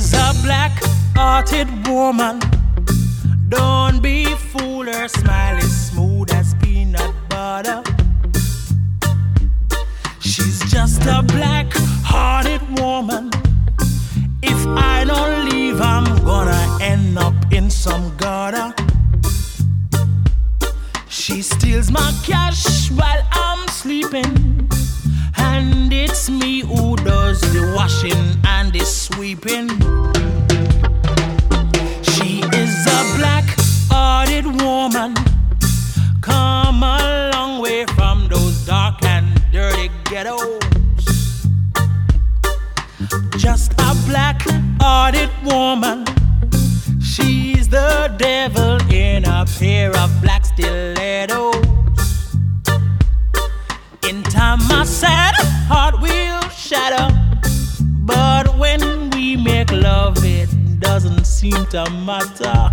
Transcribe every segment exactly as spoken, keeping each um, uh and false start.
is a black-hearted woman. Don't be fooled, her smile is smooth as peanut butter. She's just a black-hearted woman. If I don't leave, I'm gonna end up in some gutter. She steals my cash while I'm sleeping, and it's me who does the washing and the sweeping. She is a black-hearted woman, come a long way from those dark and dirty ghettos. Just a black-hearted woman, she's the devil in a pair of black stilettos. In time my sad heart will shatter, but when we make love it doesn't seem to matter.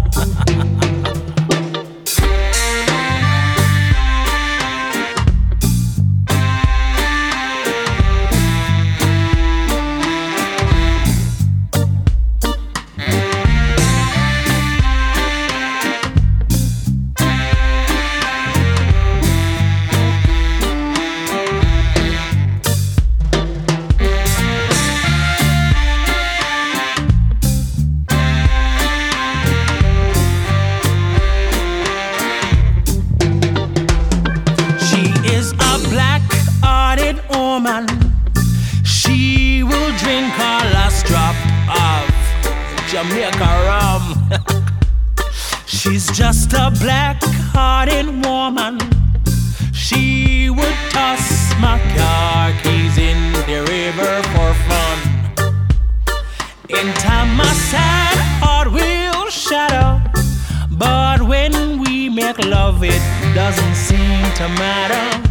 She will drink a last drop of Jamaica rum. She's just a black-hearted woman. She would toss my car keys in the river for fun. In time my sad heart will shatter, but when we make love it doesn't seem to matter.